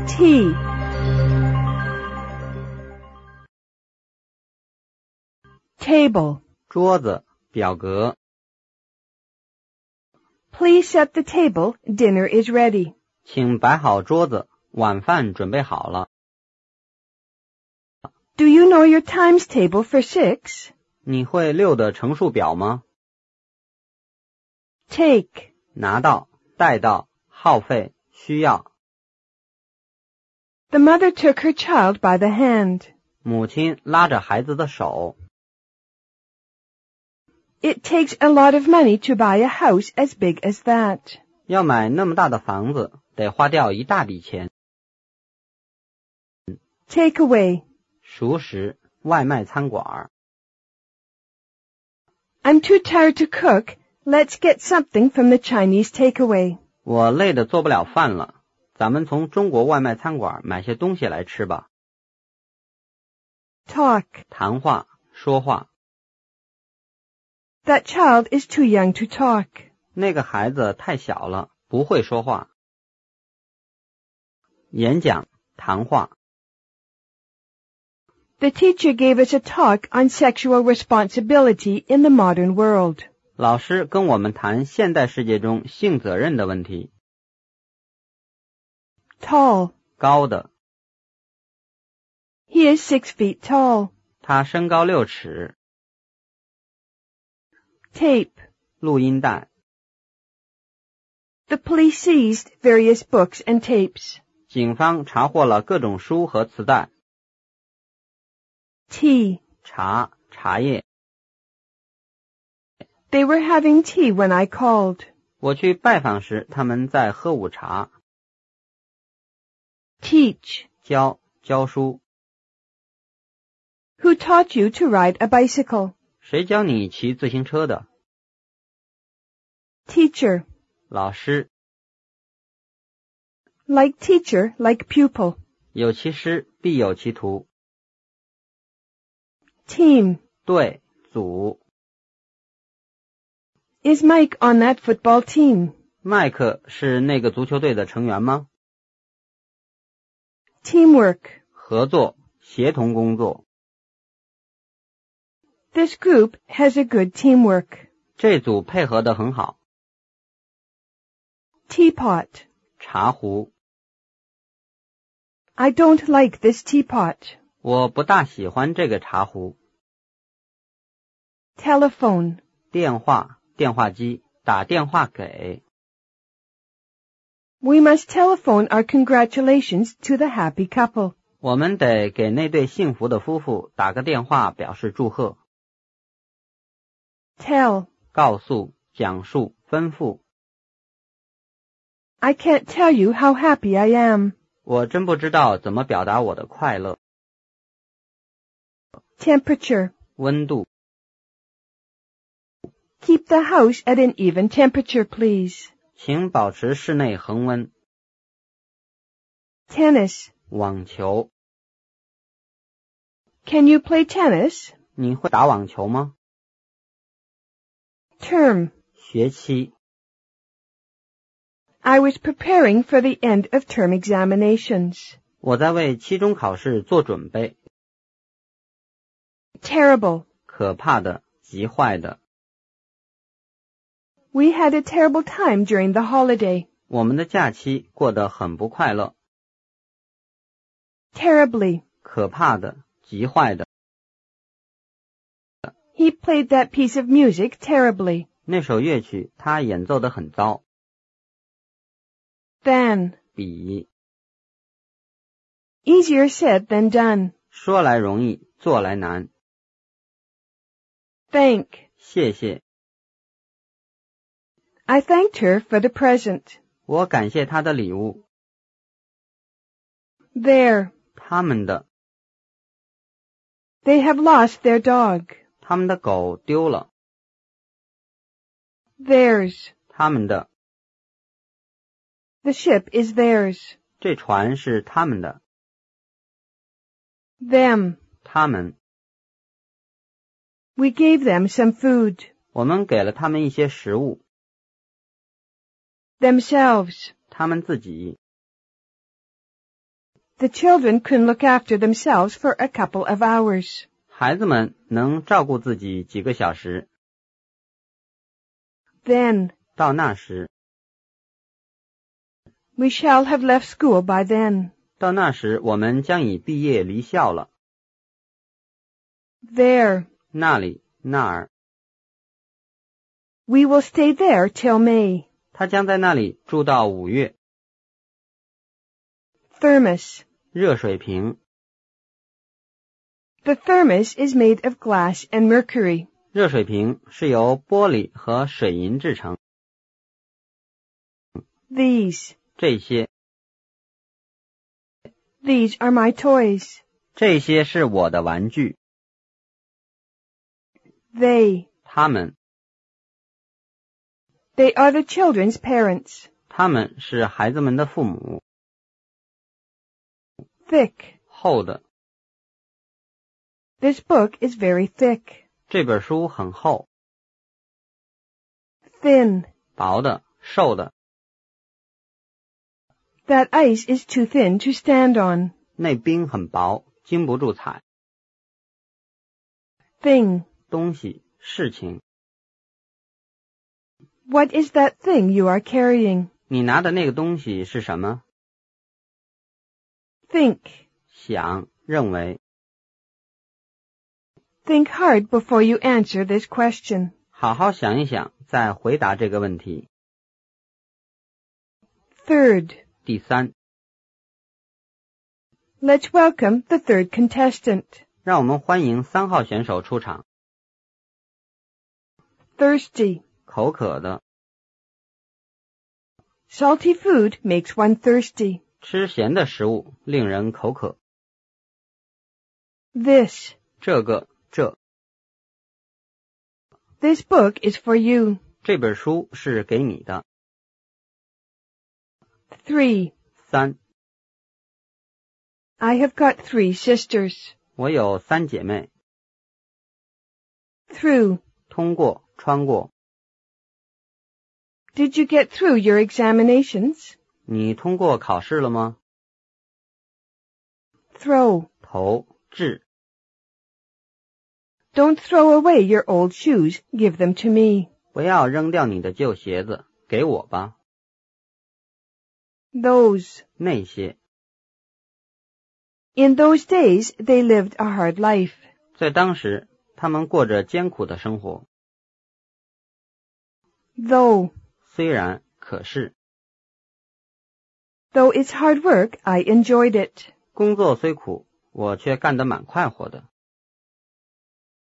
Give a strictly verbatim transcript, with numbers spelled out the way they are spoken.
T. Table. 桌子，表格。 Please set the table. Dinner is ready. 请摆好桌子，晚饭准备好了。 Do you know your times table for six? 你会六的乘数表吗？ Take. 拿到，带到，耗费，需要。 The mother took her child by the hand. 母亲拉着孩子的手。 It takes a lot of money to buy a house as big as that. 要买那么大的房子，得花掉一大笔钱。 Take away. 熟食，外卖餐馆。 I'm too tired to cook. Let's get something from the Chinese takeaway. 我累得做不了饭了，咱们从中国外卖餐馆买些东西来吃吧。 Talk. 谈话，说话。 That child is too young to talk. 那个孩子太小了，不会说话。演讲，谈话。 The teacher gave us a talk on sexual responsibility in the modern world. 老师跟我们谈现代世界中性责任的问题。 Tall. 高的。 He is six feet tall. 他身高六尺。 Tape. 录音带。 The police seized various books and tapes. 警方查获了各种书和磁带。 Tea. 茶，茶叶。 They were having tea when I called. 我去拜访时，他们在喝午茶。 Teach. 教，教书。 Who taught you to ride a bicycle? 谁教你骑自行车的？ Teacher. 老师。 Like teacher, like pupil. 有其师，必有其徒。 Team. 队，组。 Is Mike on that football team? 麦克是那个足球队的成员吗？ Teamwork. 合作，协同工作。 This group has a good teamwork. 这组配合得很好。 Teapot. 茶壶。 I don't like this teapot. 我不大喜欢这个茶壶。 Telephone. 电话，电话机，打电话给。 We must telephone our congratulations to the happy couple. 我们得给那对幸福的夫妇打个电话表示祝贺。 Tell. 告诉，讲述，吩咐。 I can't tell you how happy I am. 我真不知道怎么表达我的快乐。 Temperature. 温度。 Keep the house at an even temperature, please. 请保持室内恒温。 Tennis. 网球。 Can you play tennis? 你会打网球吗？ Term. 学期。 I was preparing for the end of term examinations. 我在为期中考试做准备。 Terrible. 可怕的，极坏的。 We had a terrible time during the holiday. 我们的假期过得很不快乐。 Terribly. 可怕的，极坏的。 He played that piece of music terribly. 那首乐曲他演奏得很糟。 Than. 比。 Easier said than done. 说来容易，做来难。 Thank. 谢谢。 I thanked her for the present. 我感谢她的礼物。 Their. 他们的。 They have lost their dog. 他们的狗丢了。 Theirs. 他们的。 The ship is theirs. 这船是他们的。 Them. 他们。 We gave them some food. 我们给了他们一些食物。 Themselves. 他们自己。 The children can look after themselves for a couple of hours. 孩子们能照顾自己几个小时。 Then, 到那时， we shall have left school by then. 到那时我们将已毕业离校了。 There, 那里，那儿， we will stay there till May. 他将在那里住到五月。 Thermos. 热水瓶， The thermos is made of glass and mercury. 热水瓶是由玻璃和水银制成。 These. 这些， These are my toys. 这些是我的玩具。 They. 他们， They are the children's parents. 他们是孩子们的父母。 Thick. 厚的， This book is very thick. 这本书很厚。 Thin. 薄的，瘦的， That ice is too thin to stand on. 那冰很薄，经不住踩。 Thing. 东西，事情， What is that thing you are carrying? 你拿的那个东西是什么？ Think. 想，认为， Think hard before you answer this question. 好好想一想，再回答这个问题。 Third. 第三， Let's welcome the third contestant. 让我们欢迎三号选手出场。 Thirsty. 口渴的， Salty food makes one thirsty. 吃咸的食物令人口渴。 This. 这个，这， This book is for you. 这本书是给你的。 Three. 三， I have got three sisters. 我有三姐妹。 Through. 通过，穿过。 Did you get through your examinations? 你通过考试了吗？ Throw. 投，掷， Don't throw away your old shoes. Give them to me. 不要扔掉你的旧鞋子，给我吧。 Those. 那些， In those days, they lived a hard life. 在当时，他们过着艰苦的生活。 Though. 虽然，可是， Though it's hard work, I enjoyed it. 工作虽苦，我却干得蛮快活的。